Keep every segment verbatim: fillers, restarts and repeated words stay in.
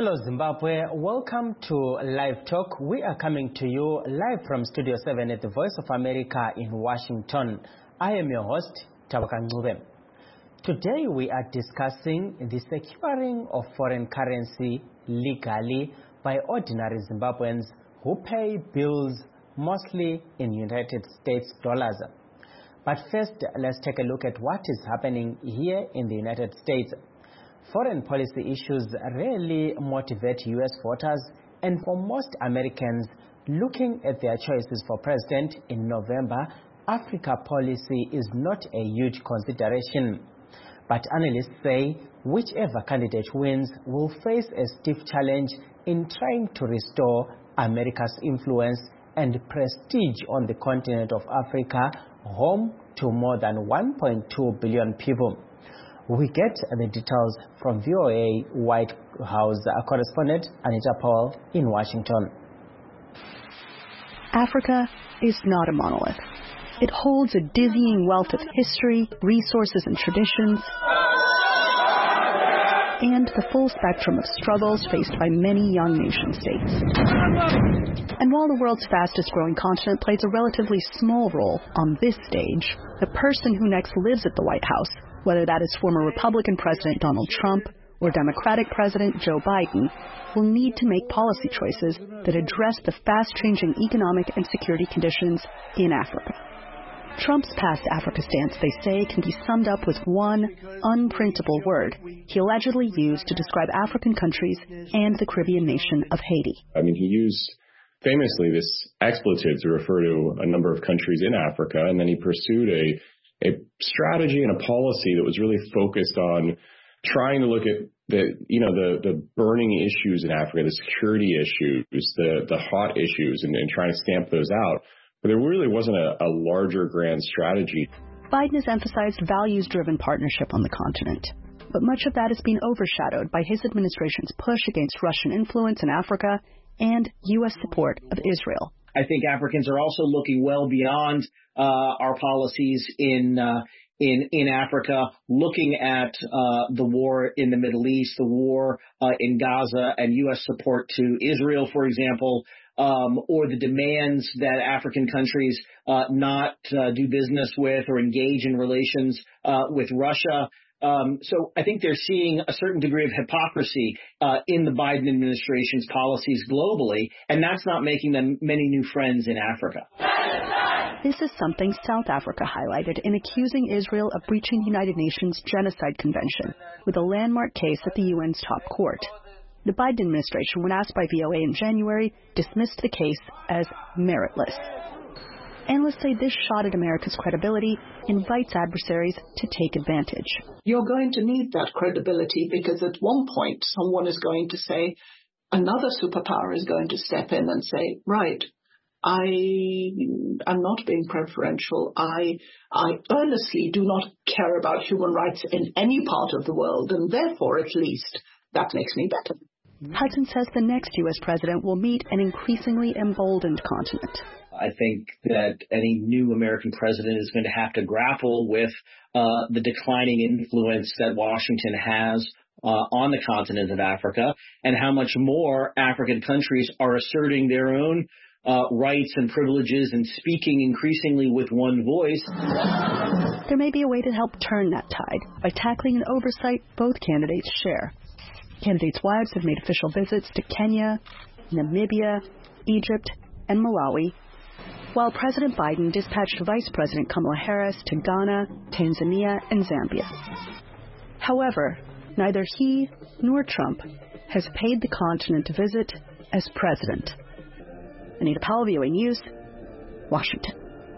Hello Zimbabwe, welcome to Live Talk. We are coming to you live from Studio seven at the Voice of America in Washington. I am your host, Tabaka Ngube. Today we are discussing the securing of foreign currency legally by ordinary Zimbabweans who pay bills mostly in United States dollars. But first, let's take a look at what is happening here in the United States. Foreign policy issues rarely motivate U S voters, and for most Americans looking at their choices for president in November, Africa policy is not a huge consideration. But analysts say whichever candidate wins will face a stiff challenge in trying to restore America's influence and prestige on the continent of Africa, home to more than one point two billion people. We get the details from V O A White House correspondent Anita Powell in Washington. Africa is not a monolith. It holds a dizzying wealth of history, resources and traditions, and the full spectrum of struggles faced by many young nation-states. And while the world's fastest-growing continent plays a relatively small role on this stage, the person who next lives at the White House, whether that is former Republican President Donald Trump or Democratic President Joe Biden, will need to make policy choices that address the fast-changing economic and security conditions in Africa. Trump's past Africa stance, they say, can be summed up with one unprintable word he allegedly used to describe African countries and the Caribbean nation of Haiti. I mean, he used famously this expletive to refer to a number of countries in Africa, and then he pursued a a strategy and a policy that was really focused on trying to look at the, you know, the, the burning issues in Africa, the security issues, the, the hot issues, and, and trying to stamp those out. But there really wasn't a, a larger grand strategy. Biden has emphasized values-driven partnership on the continent, but much of that has been overshadowed by his administration's push against Russian influence in Africa and U S support of Israel. I think Africans are also looking well beyond uh, our policies in uh, in in Africa, looking at uh, the war in the Middle East, the war uh, in Gaza, and U S support to Israel, for example, um, or the demands that African countries uh, not uh, do business with or engage in relations uh, with Russia. Um, so I think they're seeing a certain degree of hypocrisy uh, in the Biden administration's policies globally, and that's not making them many new friends in Africa. This is something South Africa highlighted in accusing Israel of breaching the United Nations Genocide Convention with a landmark case at the U N's top court. The Biden administration, when asked by V O A in January, dismissed the case as meritless. Analysts say this shot at America's credibility invites adversaries to take advantage. You're going to need that credibility because at one point someone is going to say, another superpower is going to step in and say, right, I am not being preferential. I, I earnestly do not care about human rights in any part of the world, and therefore, at least, that makes me better. Hudson says the next U S president will meet an increasingly emboldened continent. I think that any new American president is going to have to grapple with uh, the declining influence that Washington has uh, on the continent of Africa, and how much more African countries are asserting their own uh, rights and privileges and speaking increasingly with one voice. There may be a way to help turn that tide by tackling an oversight both candidates share. Candidates' wives have made official visits to Kenya, Namibia, Egypt, and Malawi, while President Biden dispatched Vice President Kamala Harris to Ghana, Tanzania, and Zambia. However, neither he nor Trump has paid the continent a visit as president. Anita Powell, V O A News, Washington.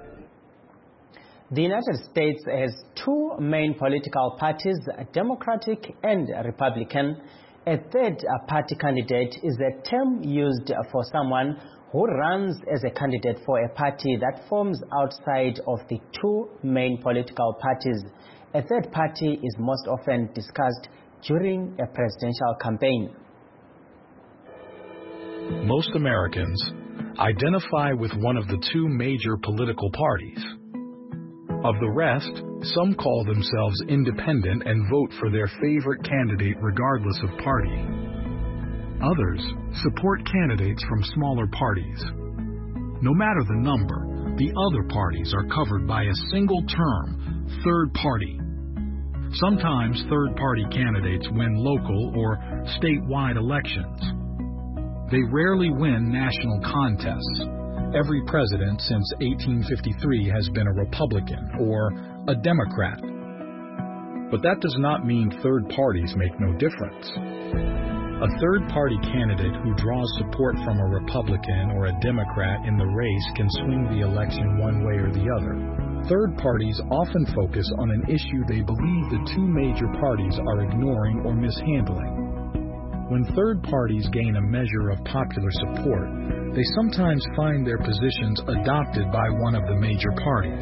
The United States has two main political parties, Democratic and Republican. A third party candidate is a term used for someone who runs as a candidate for a party that forms outside of the two main political parties. A third party is most often discussed during a presidential campaign. Most Americans identify with one of the two major political parties. Of the rest, some call themselves independent and vote for their favorite candidate regardless of party. Others support candidates from smaller parties. No matter the number, the other parties are covered by a single term, third party. Sometimes third-party candidates win local or statewide elections. They rarely win national contests. Every president since eighteen fifty-three has been a Republican or a Democrat. But that does not mean third parties make no difference. A third-party candidate who draws support from a Republican or a Democrat in the race can swing the election one way or the other. Third parties often focus on an issue they believe the two major parties are ignoring or mishandling. When third parties gain a measure of popular support, they sometimes find their positions adopted by one of the major parties.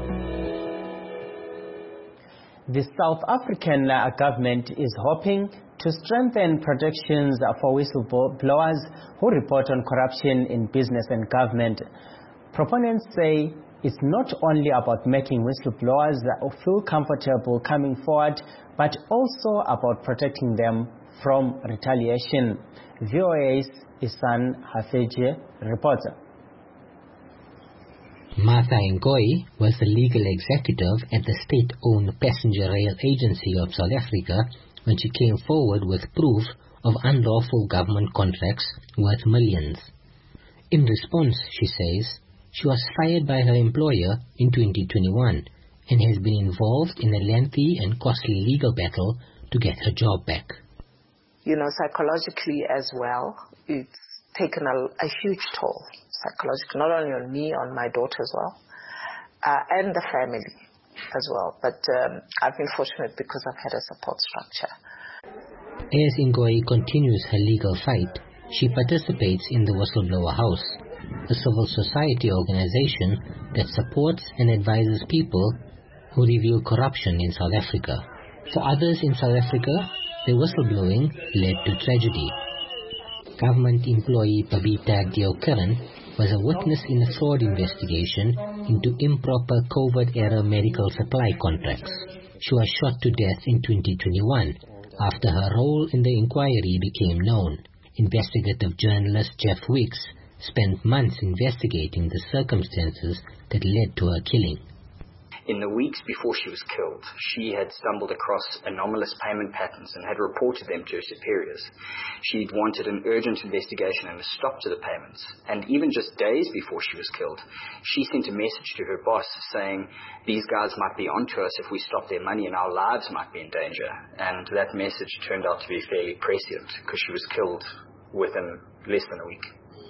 The South African uh, government is hoping to strengthen protections for whistleblowers who report on corruption in business and government. Proponents say it's not only about making whistleblowers feel comfortable coming forward, but also about protecting them from retaliation. V O A's Isan Hafeje reports. Martha Ngoyi was the legal executive at the state-owned Passenger Rail Agency of South Africa when she came forward with proof of unlawful government contracts worth millions. In response, she says, she was fired by her employer in twenty twenty-one and has been involved in a lengthy and costly legal battle to get her job back. You know, psychologically as well, it's taken a, a huge toll, psychologically, not only on me, on my daughter as well, uh, and the family as well. But um, I've been fortunate because I've had a support structure. As Ngoyi continues her legal fight, she participates in the Whistleblower House, a civil society organization that supports and advises people who reveal corruption in South Africa. For others in South Africa, the whistleblowing led to tragedy. Government employee Babita Deokaran was a witness in a fraud investigation into improper COVID-era medical supply contracts. She was shot to death in twenty twenty-one after her role in the inquiry became known. Investigative journalist Jeff Weeks spent months investigating the circumstances that led to her killing. In the weeks before she was killed, she had stumbled across anomalous payment patterns and had reported them to her superiors. She'd wanted an urgent investigation and a stop to the payments. And even just days before she was killed, she sent a message to her boss saying, these guys might be onto us if we stop their money and our lives might be in danger. And that message turned out to be fairly prescient because she was killed within less than a week.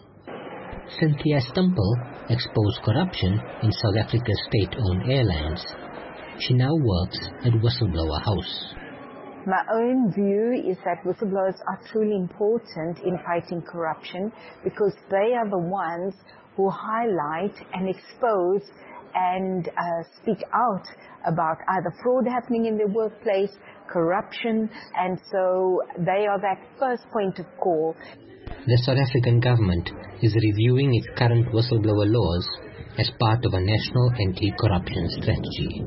Cynthia Stumple exposed corruption in South Africa's state-owned airlines. She now works at Whistleblower House. My own view is that whistleblowers are truly important in fighting corruption because they are the ones who highlight and expose and uh, speak out about either fraud happening in their workplace, corruption, and so they are that first point of call. The South African government is reviewing its current whistleblower laws as part of a national anti-corruption strategy.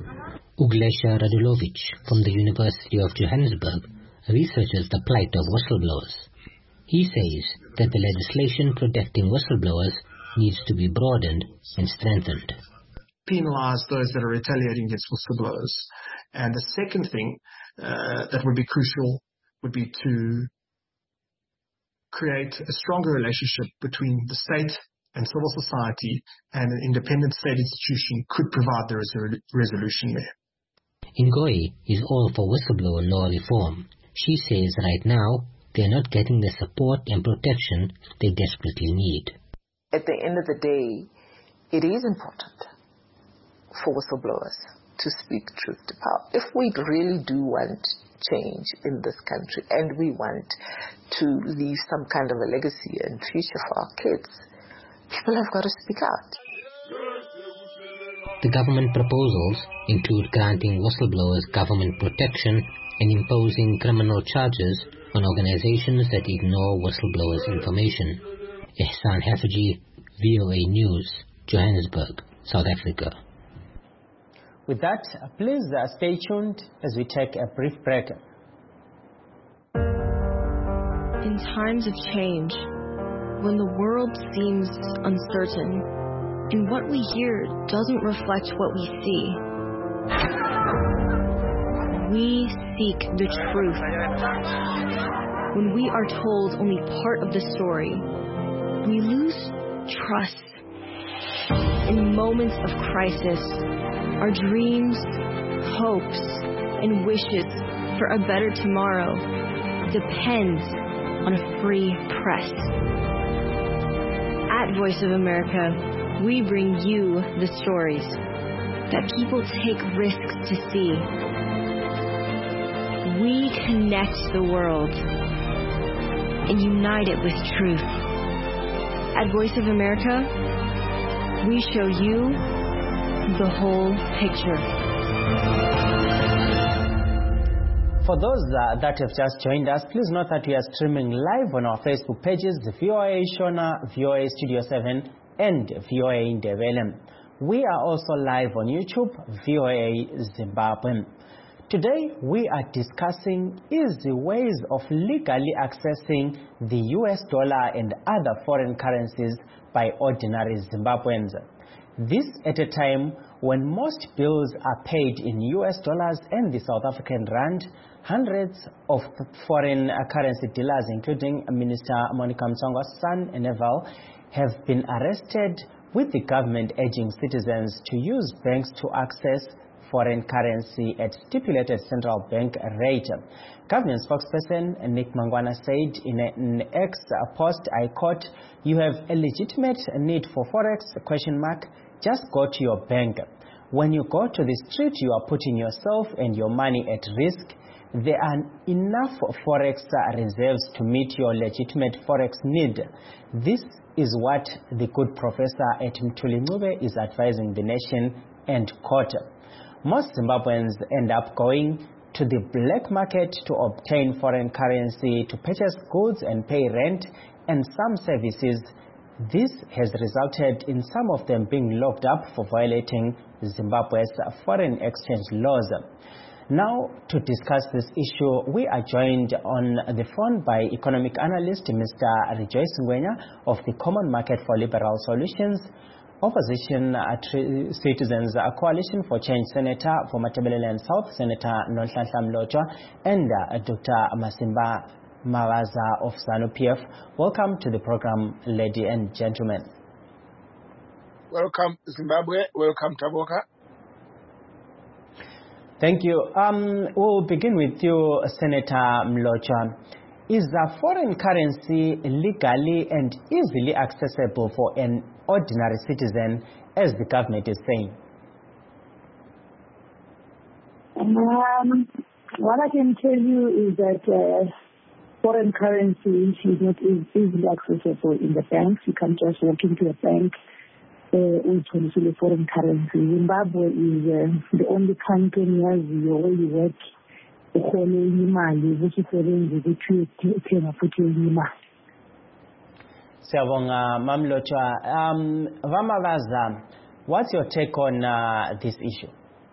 Uglesha Radulovic from the University of Johannesburg researches the plight of whistleblowers. He says that the legislation protecting whistleblowers needs to be broadened and strengthened. Penalize those that are retaliating against whistleblowers. And the second thing uh, that would be crucial would be to create a stronger relationship between the state and civil society, and an independent state institution could provide the res- resolution there. Ngoyi is all for whistleblower law reform. She says right now they are not getting the support and protection they desperately need. At the end of the day, it is important for whistleblowers to speak truth to power. If we really do want change in this country and we want to leave some kind of a legacy and future for our kids, people have got to speak out. The government proposals include granting whistleblowers government protection and imposing criminal charges on organizations that ignore whistleblowers' information. Ihsan Hafeji, V O A News, Johannesburg, South Africa. With that, please uh, stay tuned as we take a brief break. In In times of change, when the world seems uncertain, and what we hear doesn't reflect what we see, we seek the truth. When we are told only part of the story, we lose trust. In moments of crisis, our dreams, hopes, and wishes for a better tomorrow depends on a free press. At Voice of America, we bring you the stories that people take risks to see. We connect the world and unite it with truth. At Voice of America, we show you the whole picture. For those uh, that have just joined us, please note that we are streaming live on our Facebook pages, V O A Shona, V O A Studio seven, and V O A Ndebele. We are also live on YouTube, V O A Zimbabwe. Today, we are discussing easy ways of legally accessing the U S dollar and other foreign currencies by ordinary Zimbabweans. This at a time when most bills are paid in U S dollars and the South African rand. Hundreds of foreign currency dealers, including Minister Monica Mtsonga's son, Neville, have been arrested, with the government urging citizens to use banks to access foreign currency at stipulated central bank rate. Government spokesperson Nick Mangwana said in an X post, I quote, "You have a legitimate need for forex, question mark, just go to your bank. When you go to the street, you are putting yourself and your money at risk. There are enough forex reserves to meet your legitimate forex need. This is what the good professor at Mthuli Ncube is advising the nation," end quote. Most Zimbabweans end up going to the black market to obtain foreign currency to purchase goods and pay rent and some services. This has resulted in some of them being locked up for violating Zimbabwe's foreign exchange laws. Now, to discuss this issue, we are joined on the phone by economic analyst Mister Rejoice Ngwenya of the Common Market for Liberal Solutions, Opposition uh, Citizens uh, Coalition for Change Senator for Matabeleland South, Senator Nonhlanhla Mlotshwa, and uh, Doctor Masimba Mavaza of ZANU-P F. Welcome to the program, ladies and gentlemen. Welcome, Zimbabwe. Welcome, Taboka. Thank you. Um, we'll begin with you, Senator Mlotshwa. Is a foreign currency legally and easily accessible for an ordinary citizen, as the government is saying? Um, what I can tell you is that uh, foreign currency is not easily accessible in the banks. You can't just walk into a bank with uh, foreign currency. Zimbabwe is uh, the only country where you work Siyabonga Mamlotshwa. Um, Vamavaza, what's your take on uh, this issue?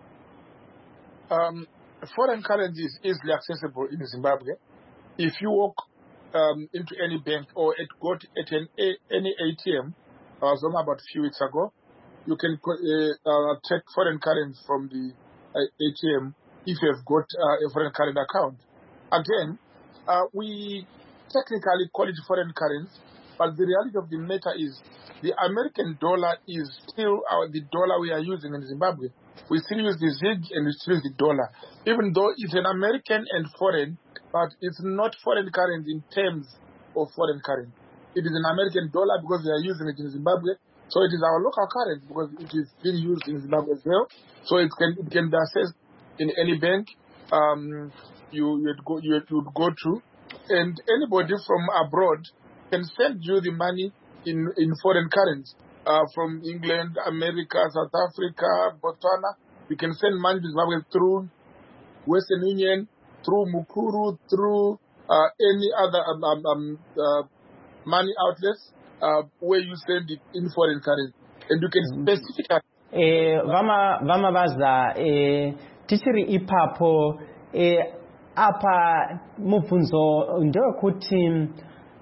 Um, foreign currency is easily accessible in Zimbabwe. If you walk um, into any bank or at, go to, at an, a, any A T M, I was on about a few weeks ago, you can uh, uh, take foreign currency from the uh, A T M if you have got uh, a foreign currency account. Again, uh, we technically call it foreign currency, but the reality of the matter is the American dollar is still our, the dollar we are using in Zimbabwe. We still use the zig and we still use the dollar, even though it's an American and foreign, but it's not foreign currency in terms of foreign currency. It is an American dollar because we are using it in Zimbabwe, so it is our local currency because it is being used in Zimbabwe as well. So it can it can be accessed in any bank um, you you'd go you would go to, and anybody from abroad can send you the money in in foreign currency uh, from England, America, South Africa, Botswana. You can send money to Zimbabwe through Western Union, through Mukuru, through uh, any other um, um, um, uh, money outlets uh, where you send it in foreign currency, and you can specifically. Eh, vama vama baza eh, tichiri ipapo eh, apa mubvunzo ndewe kuti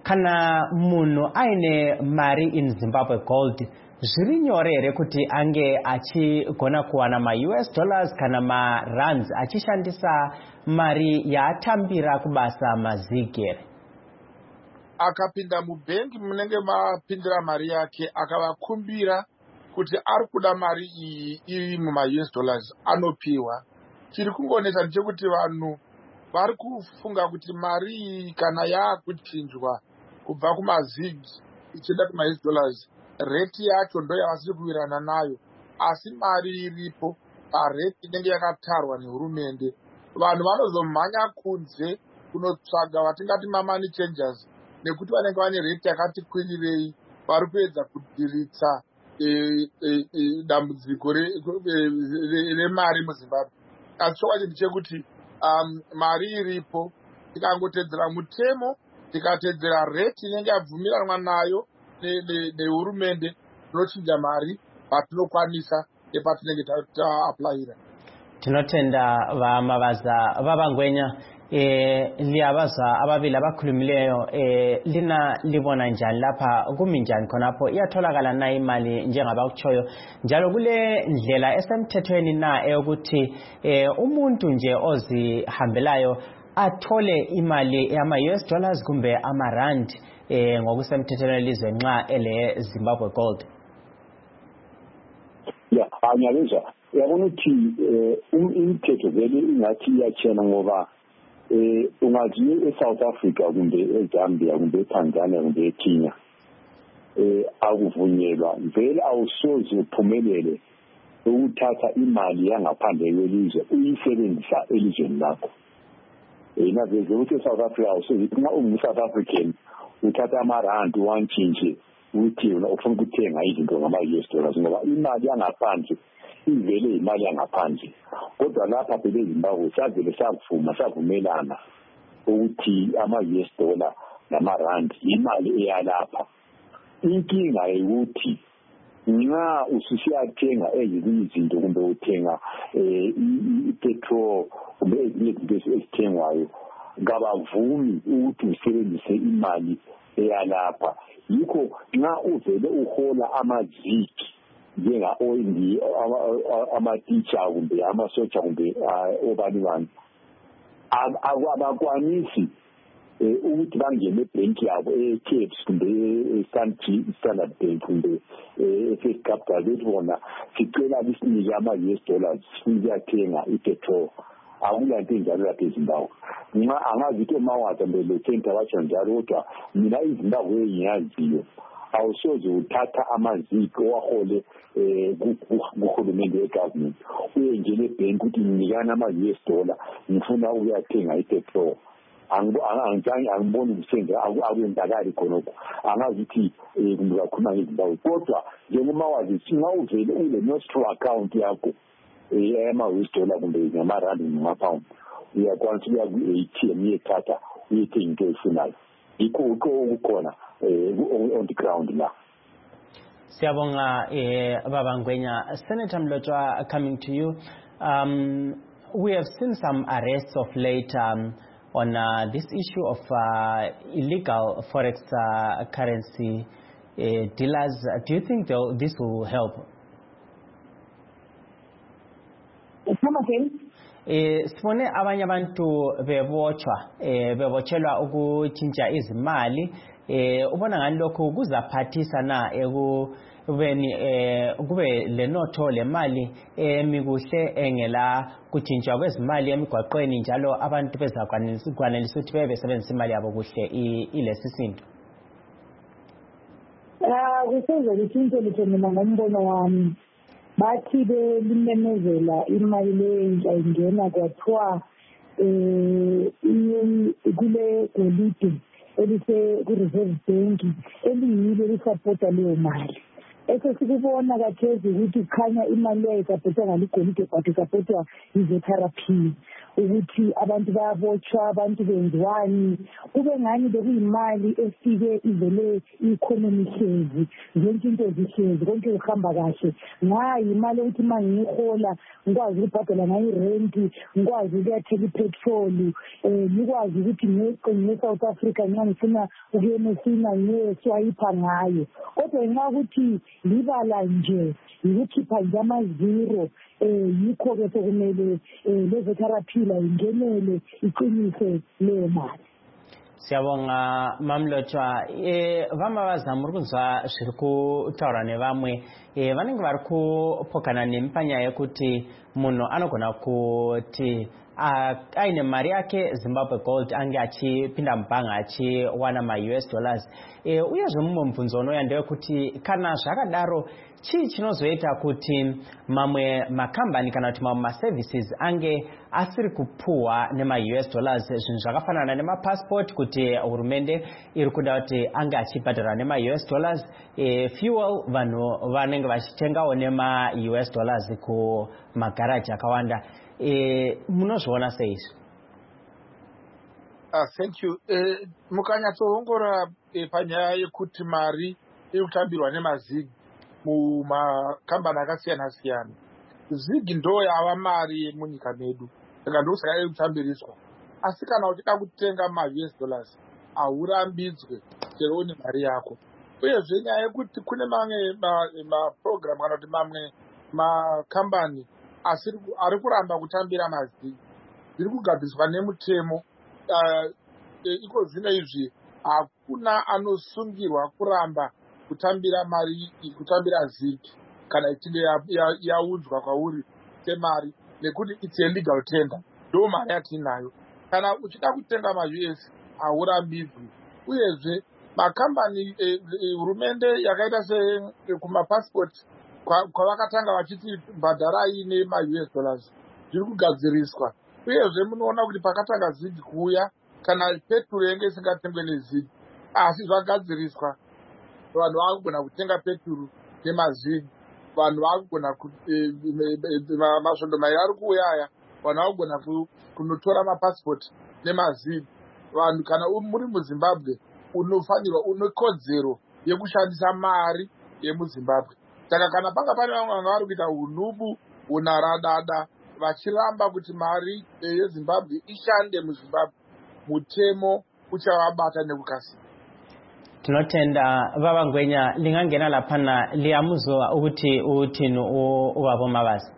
kana munhu aine mari in Zimbabwe gold zviri nyore here kuti ange achigona kuwana ma-U S dollars kana ma-rands achishandisa mari yaatambira kubasa mazigi here? Akapinda mubhengi munenge mapindira mari yake akavakumbira kuti ari kuda mari iyi iri muma-U S dollars anopiwa. Chiri kungonetsa ndechekuti vanhu vari kufunga kuti mari iyi kana yaakuchinjwa kubva kumazigi ichienda kuma-U S dollars rate yacho ndo yavasiri kuwirirana nayo, asi mari iripo parate inenge yakatarwa nehurumende. Vanhu vanozomhanya kunze kunotsvaga vatingati ma-money changers nekuti vanenge vane rate yakati kwirirei, vari kuedza kudiritsa dambudziko remari muZimbabwe. Asi chokwadi ndechekuti mari iripo, tikangotedzera mutemo, tikatedzera rate inenge yabvumiranwa nayo nehurumende, tinochinja mari patinokwanisa nepatinenge ta-aplayira. Tinotenda vamavaza vavangwenya eh liyabaza ababili abakhulumileyo eh lina libona njani lapha kuminjani khonapho iyatholakala na imali njengabakutshoyo njalo kule ndlela esemthethweni na eyokuthi eh umuntu nje ozihambelayo athole imali yama-U S dollars kumbe ama-rand eh ngokusemthethweni elizwe nxa ele Zimbabwe gold? Ya anyaliza yabona ukuthi imithetho vele ingathi iyatshena ngoba eh ungathi eSouth Africa kumbe eZambia kumbe eTanzania kumbe eKenya eh akuvunyelwa vele awusoze uphumelele ukuthatha imali yangaphandle kwelizwe uyisebenzisa elizweni lakho. Eh naveze ukuthi eSouth Africa awusoze uma ungu-South African uthatha ama-rand wanchinje uthi wena ufuna ukuthenga izinto ngama-U S dollars ngoba imali yangaphandle ivele imali yangaphandle. Kodwa lapha phela eZimbabwe savele savuma savumelana ukuthi ama-U S dollar nama-rand imali eyalapha. Inkinga ukuthi nxa ususiyathenga ezinye izinto kumbe uthenga ipetrol kumbe ezinye izinto ezithengwayo ngabavumi ukuthi usebenzise imali eyalapha. Yikho nxa uvele uhola amaziki njenga-oil ama-teacher kumbe amasotsha kumbe obalibani abakwanisi ukuthi bangene ebhenki yabo e-K F C kumbe e-Standard Bank kumbe e-First Capital bethi bona sicela lisinike ama-U S dollars siyathenga ipetrol. Akulanto enjalo lapha eZimbabwe. Nxa angazi ukuthi omawaza mbe lo-center batsho njalo kodwa mina iZimbabwe engiyaziyo awusoze uthatha amaziko wahole kuhulumende wegovernment uye njele ebhenki ukuthi nginikana ama-U S dollar ngifuna ukuyathenga ipetrol. Angiboni kusenza akwenzakali khonokho. Angazi ukuthi kumbe kakhuluma ngeZimbabwe kodwa njengoba wazi nxa uvele ule nostro account yakho ama-U S dollar kumbe ngama-rand ngama-pound uyakwanisa ukuya ku-A T M uyethatha uyethenga into oyifunayo. Yikho ukukhona on the ground la. Siyabonga eh babangwenya. Senator Mlotshwa, coming to you. Um, we have seen some arrests of late um, on uh, this issue of uh, illegal forex uh, currency uh, dealers. Do you think this will help? Eh sibone abanye abantu bebotshwa eh bebotshelwa ukutshintsha izimali eh ubona ngani lokho kuzaphathisa na ekubeni eh kube lenotho lemali emikuhle engela kutshintshwa kwezimali emigwaqweni njalo abantu bezakwanisa ukwanelisa ukuthi bebe sebenzisa imali yabo kuhle ilesisinto? Ah kusuze lithinto lithe mina ngombono wami bathi belimemezela imali lentsha ingena kwathiwa um kule golide elise ku-reserve bank eliyilo lisapota leyo mali esesikubona kathezi ukuthi kukhanya imali yayisaphetha ngaligolide but isaphetha physiotherapy ukuthi abantu bayabotshwa abantu benziwani kube ngani bekuyimali efike ivele i-economy hlezi zonke into zihlezi konke kuhamba kahle ngayi imali ukuthi uma ngiyihola ngikwazi ukubhadala ngayo irenti ngikwazi ukuyathela ipetroli um ngikwazi ukuthi ngiyeqe nge-South Africa nxa ngifuna ukuya emesina ngiyeswayipha ngayo kodwa nxa ukuthi libala nje yikukhipha nje amaziro um yikho-ke sokumele um lezotheraphila ingenele iqinise leyo mali. Siyabonga Mamlotshwa. Eh vama bazama ukuzwa zviri kutaura nevamwe eh vanenge vari kuphokana nempanya yekuti munhu anogona kuti aine mari yake Zimbabwe gold ange achipinda mubhanga achiwana ma-U S dollars e, uyezve mumwe mubvunzo unouya ndewekuti kana zvakadaro chii chinozoita kuti mamwe makambani kana kuti mamwe maservices ange asiri kupuhwa nema-U S dollars zvinhu zvakafanana nemapassport kuti hurumende iri kuda kuti ange achibhadhara nema-U S dollars e, fuel vanhu vanenge vachitengawo nema-U S dollars kumagaraji akawanda e, munozviona seizvo? Uh, thank you. Uh, mukanyatsoongora uh, panyaya yekuti mari iri kutambirwa nemazigi mumakambani akasiyana siyana, zigi ndo yava mari yemunyika medu, saka ndosaka iri kutambiriswa. Asi kana uchida kutenga ma-U S dollars haurambidzwe chero une mari yako. Uyezve nyaya yekuti kune mamwe maprogram kana kuti mamwe makambani ari kuramba kutambira mazigi zviri kugadziswa nemutemo. Uh, iko zvino izvi hakuna anosungirwa kuramba kutambira mari kutambira zigi kana ichinge yaudzwa ya, ya kwauri semari nekuti it's a legal tender, ndo mari yatinayo. Kana uchida kutenga ma-U S haurambidzwi. Uyezve makambani hurumende eh, yakaita se kumapassport kwavakatanga vachiti bhadharai nema-U S dollars zviri kugadziriswa. Uyezve munoona kuti pakatanga zigi kuuya kana petrol yenge isingatengwe nezigi asi zvagadziriswa vanhu vakugona kutenga petrol nemazigi, vanhu vakugona masvondo mairi ari kuuya aya vanhu vakugona kunotora mapassport nemazigi. Vanhu kana muri muZimbabwe unofanirwa une kodzero yekushandisa mari yemuZimbabwe. Saka kana panga pane vamwe vanhu vari kuita unubu unaradada vachiramba kuti mari yeZimbabwe ishande muZimbabwe, mutemo uchavabata nekukasira. Tinotenda Baba Ngwenya lingangena laphana liyamuzwa ukuthi uthini ubaba Mabazi.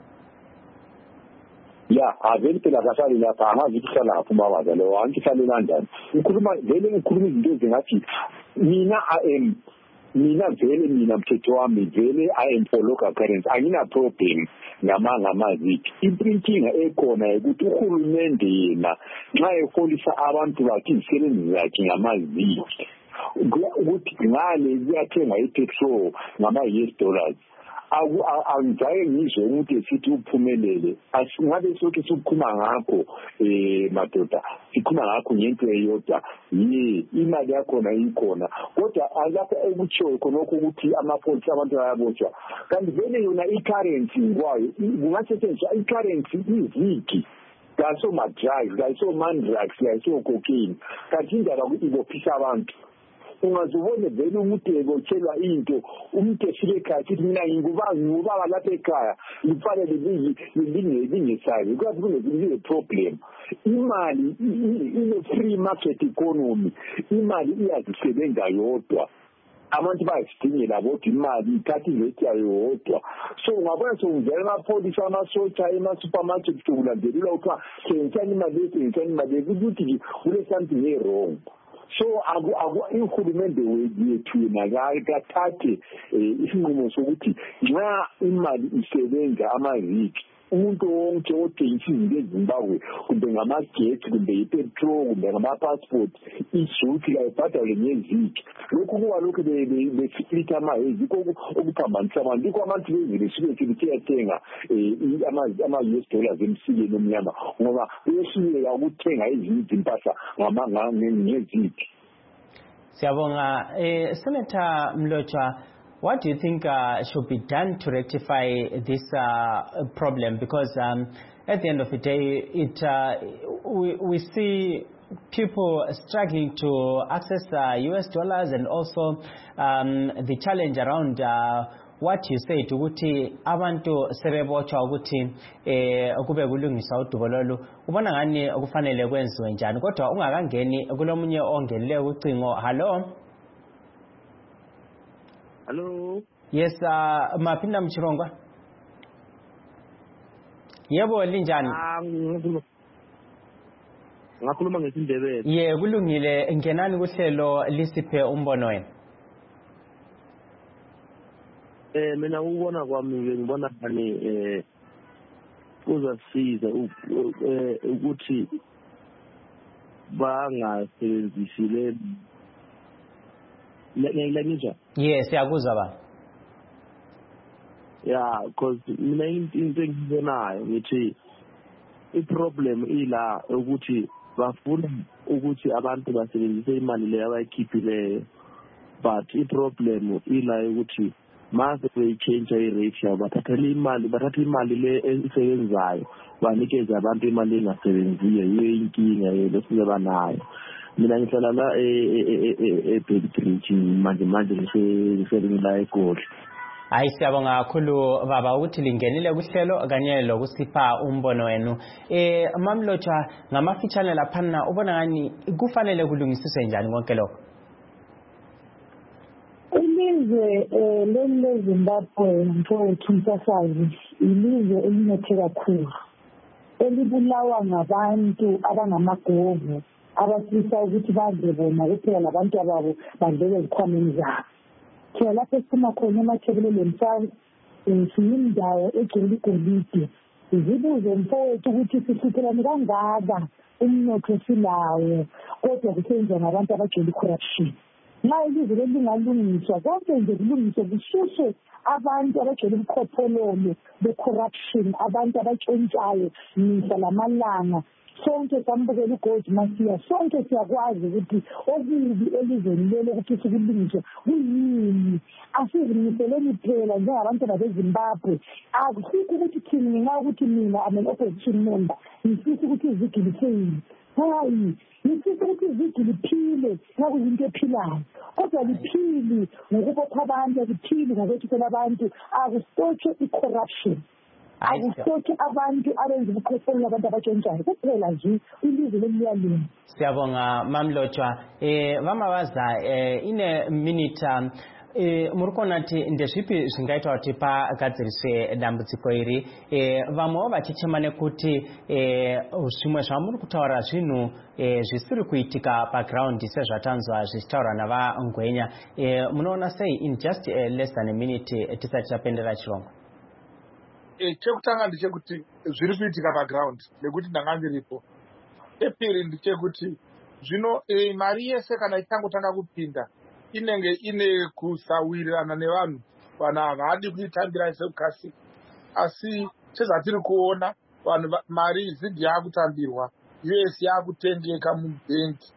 Ya aveli phela kasali lapha angazi ukuhlala lapha uMabazi lo angihlale kanjani. Ngikhuluma vele ngikhuluma izinto ezingathi mina I am mina vele mina mthetho wami vele I am for local currency, angina problem ngamazigi. Imprinting ekhona ukuthi uhulumende yena nxa eholisa abantu bakhe izisebenzi zakhe ngamazigi ukuthi ngale kuyathenga ipetrol ngama-U S dollars. Angijaye ngizwe umuntu esithi uphumelele, asingabe sonke sikhuluma ngakho eh madoda, sikhuluma ngakho ngento eyodwa, ye imali yakhona ikhona kodwa alapha ekutsho khonokho ukuthi amapholisa abantu bayabotshwa. Kanti vele yona i-currency ngwayo kungasetshenziswa i-currency izigi kaso ma-drugs, kaso man-drugs, kaso cocaine, kanti indaba ukuthi ibophisa abantu. Ungazubone vele umuntu ebotshelwa into umuntu efike ekhaya ukuthi mina ngingubani ngubaba lapha ekhaya lifanele lingesayo because kune problem. Imali ine free market economy, imali iyazisebenza yodwa, abantu bayazidingela bodwa imali ithatha ilethi yayo yodwa. So ungabona sokuvela amapholisa amasotsha ema-supermarket sokulandelela kuthiwa senzisani imali senzisani imali ukuthi kule something wrong. So uhulumende wethu yena kathathe isinqumo sokuthi nxa imali isebenza amazigi umuntu wonke othengisa izinto eZimbabwe kumbe ngamagetsi kumbe ipetrol kumbe ngama-passport isuthi kayibhadale ngezigi. Lokhu kuba lokhu besplita amahezi okuphambanisa abantu ikho abantu bezile suke sithi yathenga ama-U S dollars emsikeni omnyama ngoba uyehluleka ukuthenga ezinye izimpahla ngezigi. Siyabonga. Eh, Senator Mlotshwa, what do you think uh, should be done to rectify this uh, problem? Because um, at the end of the day, it uh, we, we see people struggling to access uh, U S dollars, and also um, the challenge around uh, what you say ukuthi abantu sebebotsha ukuthi eh kube kulungiswa udubo lolu ubona ngani okufanele kwenziwe njani kodwa ungakangeni kulomunye ongelele ucingo. Hello. Hello. Yes, uh, maphinda mchirongwa. Yebo linjani? Ngakhuluma ngesindebele. Ye kulungile, ngenani kuhlelo lisiphe umbono wena. Eh mina ubona kwami ngibona bani eh kuzasiza ukuthi bangasebenzisi le ngiyakuzwa. Yes, siyakuzwa ba. Yeah, because mina into engibonayo ngithi i-problem ila ukuthi bafuna ukuthi abantu basebenzise imali leyo abayikhiphileyo, but i-problem ila ukuthi mase beyichange i-ratio bathatha imali bathatha imali le esebenzayo banikeze abantu imali engasebenziyo. Yiyo inkinga lesingaba nayo. Mina ngihlala la e-Bedford manje manje ngisebenzela eGoli. Hayi siyabonga kakhulu baba ukuthi lingenile kuhlelo kanye lokusipha umbono wenu. Eh Mamlotshwa ngamafitshane laphana ubona ngani kufanele kulungisiswe njani konke lokho? Ilizwe leZimbabwe mfowethu msasazi ilizwe elinethe kakhulu elibulawa ngabantu abangamagovu abafisa ukuthi badle bona kuphela labantu ababo badlele ezikhwameni zabo. Thina lapho siphuma khona emathebeleni emhlaba siyindawo egcwele igolide. Zibuze mfowethu ukuthi sihluthelane kangaka umnotho silawo kodwa kusenza ngabantu abagcwele corruption. Nxa ilizwe lingalungiswa konke nje kulungiswe kususwe abantu abagcwele ubuqhophololo be-corruption, abantu abatshontshayo mihla lamalanga. Sonke sambukela uGold Masiya, sonke siyakwazi ukuthi okubi elizweni lelo ukuthi sikulungiswe kuyini. Asizimiseleni phela njengabantu baseZimbabwe. Akusikho ukuthi thina ngenxa ukuthi mina am an opposition member ngifisa ukuthi izigili pheli. Hayi, ngifisa ukuthi izigili liphile ngakuyinto ephilayo. Kodwa liphili ngokubopha abantu, liphili ngokwethusela abantu, akusitotshwe i-corruption. Akusoke abantu abenza ubuqhophololo abantu abatshontshayo kuphela nje ilizwe leliyalunga. Siyabonga Mamlotshwa. Eh vamabaza eh ine minute eh murikonathi ndezvipi zvingaitwa kuti pagadziriswe dambudziko iri. Eh vamwe vachichemane kuti eh zvimwe zvamuri kutaura zvinhu eh zvisiri kuitika paground sezvatanzwa zvichitaurwa navangwenya. Eh munoona sei in just uh, less than a minute tisati tapendera chirongwa? Chekutanga ndechekuti zviri kuitika paground nekuti ndanga ndiripo. Chepiri ndechekuti zvino mari yese kana ichangotanga kupinda inenge ine kusawirirana nevanhu. Vanhu havadi kuitambira sekukasi, asi chezvatiri kuona vanhu mari zigi yakutambirwa, U S yakutengeka mubhengi,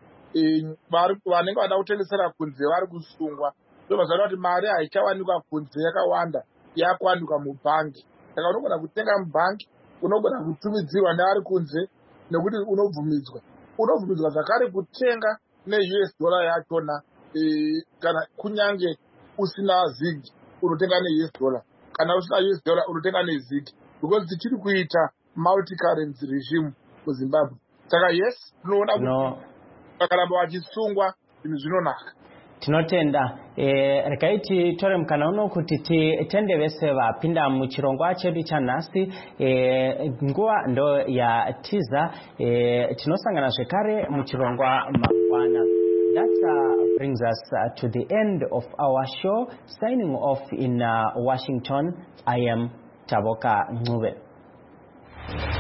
vanenge vada kutengesera kunze vari kusungwa. Ndobva kuti mari haichawanikwa kunze yakawanda, yakuwanikwa mubhangi. Saka unogona kutenga mubhanki, unogona kutumidzirwa neari kunze nekuti unobvumidzwa. Unobvumidzwa zvakare kutenga ne-U S dollar yachona kana kunyange usina zigi unotenga ne-U S dollar. Kana usina U S dollar unotenga ne-zigi. Because tichiri kuita multi-currency regime muZimbabwe. Saka yes, tunoona kuti vakaramba vachisungwa zvinhu zvinonaka. Tinotenda eh rekaiti tore mukana uno kuti titende vese vapinda muchirongwa chedu chanhasi eh nguva ndo ya tiza eh tinosangana zvekare muchirongwa mangwana. That uh, brings us uh, to the end of our show. Signing off in uh, Washington, I am Taboka Ncube.